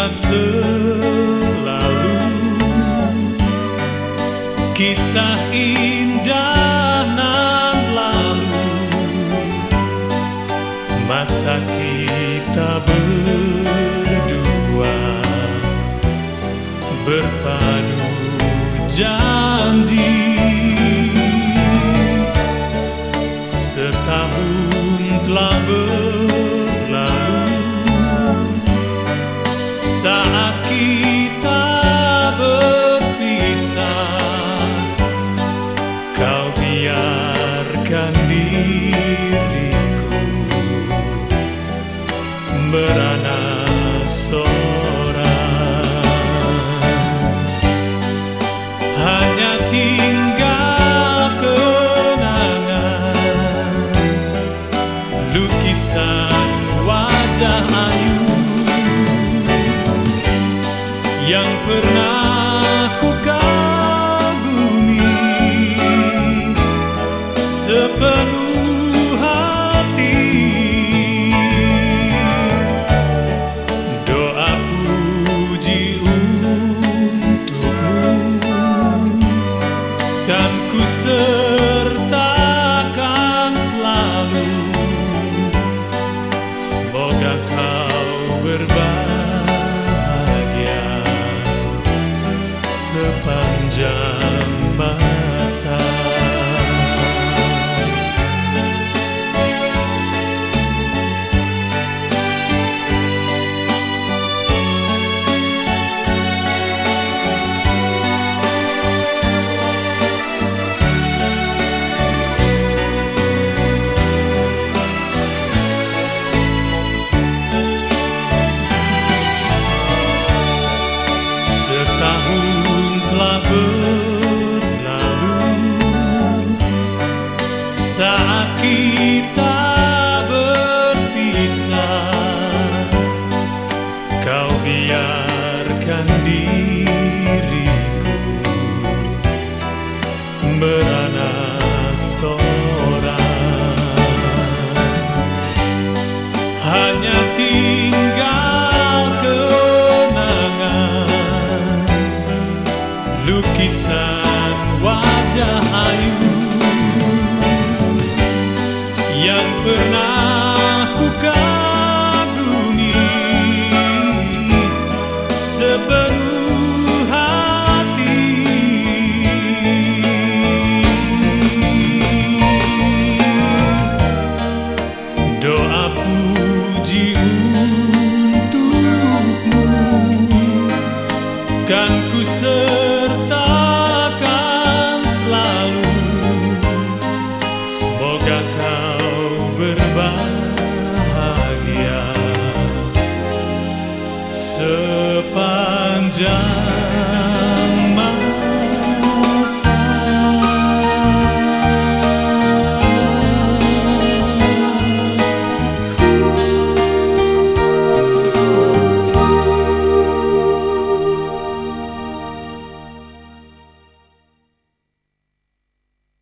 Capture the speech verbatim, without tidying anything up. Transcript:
ingat selalu kisah indah nan lalu, masa kita berdua berpadu janji. Setahun telah berlalu saat kita berpisah, kau biarkan diriku merana seorang. Hanya tinggal kenangan, lukisan wajah ayu yang pernah ku kagumi sepenuh hati. Doa puji untukmu dan ku sertakan selalu, semoga kau berbahagia sepanjang masa. Telah berlalu saat kita berpisah, kau biarkan diriku merana seorang. Hanya